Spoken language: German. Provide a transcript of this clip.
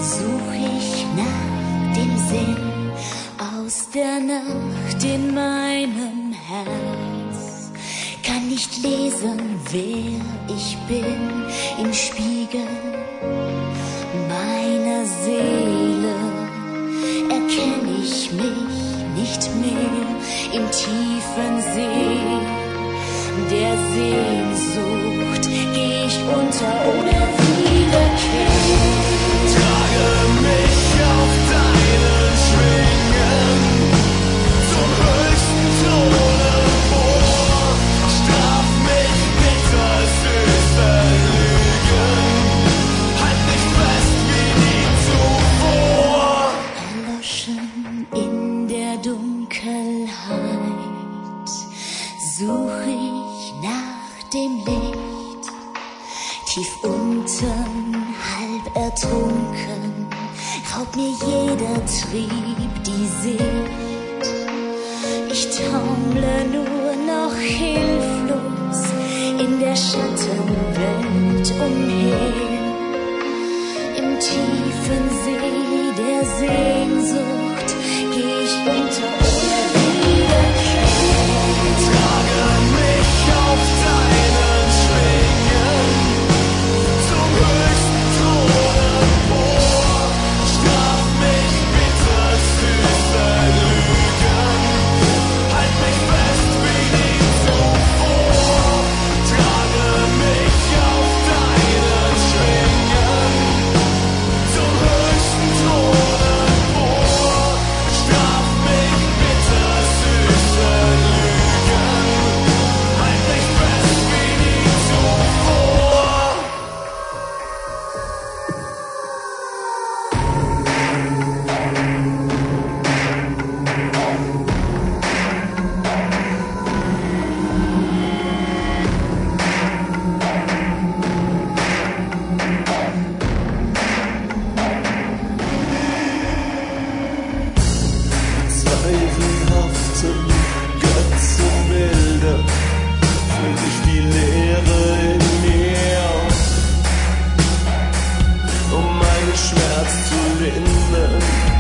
such ich nach dem Sinn aus der Nacht in meinem Herz. Kann nicht lesen, wer ich bin im Spiegel meiner Seele. Erkenn ich mich nicht mehr im tiefen See der Sehnsucht, geh ich unter ohne Wiederkehr. Trage mich auf deinen Schwingen zum höchsten Thron empor. Straf mich bitter süße Lügen, halt mich fest wie nie zuvor. Erloschen in der Dunkelheit such ich nach dem Licht, tief unten, halb ertrunken, raubt mir jeder Trieb die Sicht. Ich taumle nur noch hilflos in der Schattenwelt umher. Im tiefen See der Sehnsucht geh ich unter ohne Wiederkehr. Trage mich auf deinen Schwingen zum höchsten Thron empor. Straf mich bitter süße Lügen, halt mich fest wie nie zuvor. Trage mich auf deinen Schwingen zum höchsten Thron empor. Straf mich bitter süße Lügen, halt mich fest wie nie zuvor. Zweifelhaften Götzenbilder fühlt sich die Leere in mir, um meinen Schmerz zu lindern.